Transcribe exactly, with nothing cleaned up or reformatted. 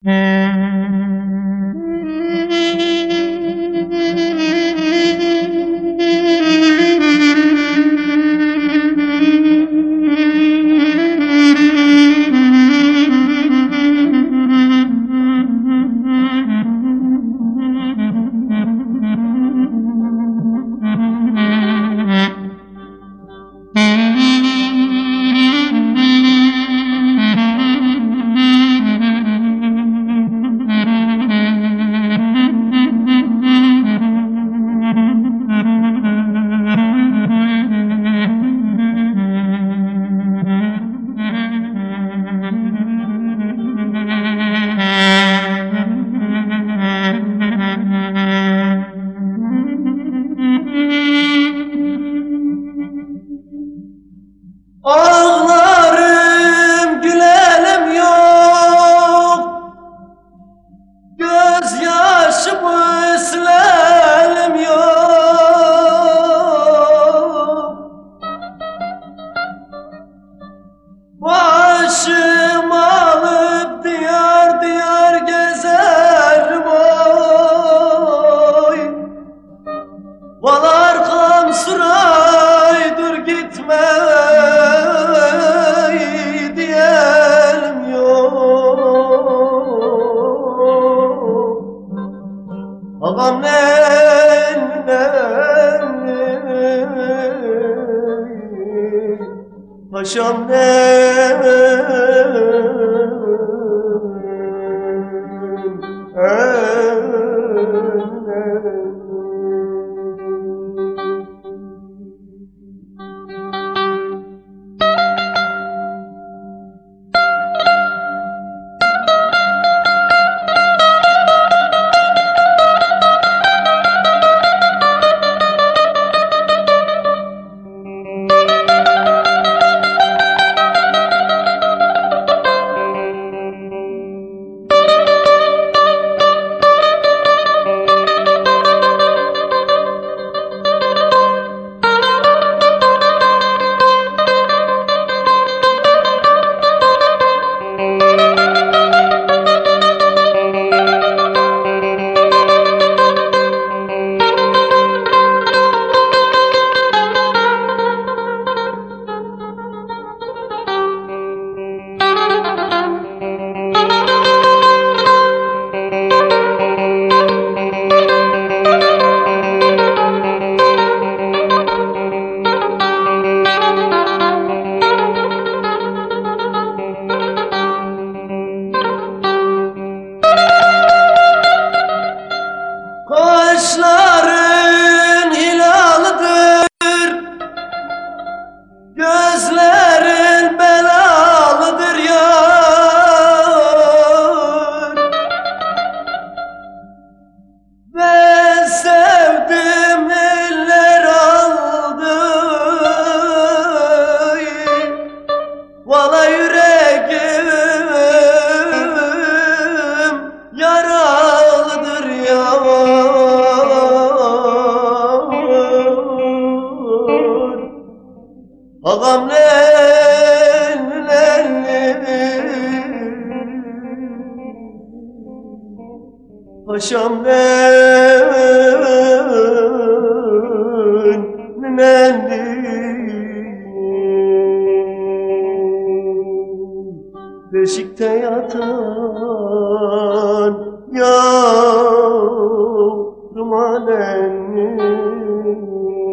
Ağlarım gülerim yok, gözyaşımı silerim yok. Başım alıp diyar diyar gezerim oy. Val arkam sıraydır gitme diyelim yok. Ağam nenni paşam Kaşların hilalıdır, gözlerin belalıdır yar. Ben sevdim eller aldı, vala yüreğim yaralıdır yar. Ağam nenni paşam nenni beşikte yatan yavruma nenni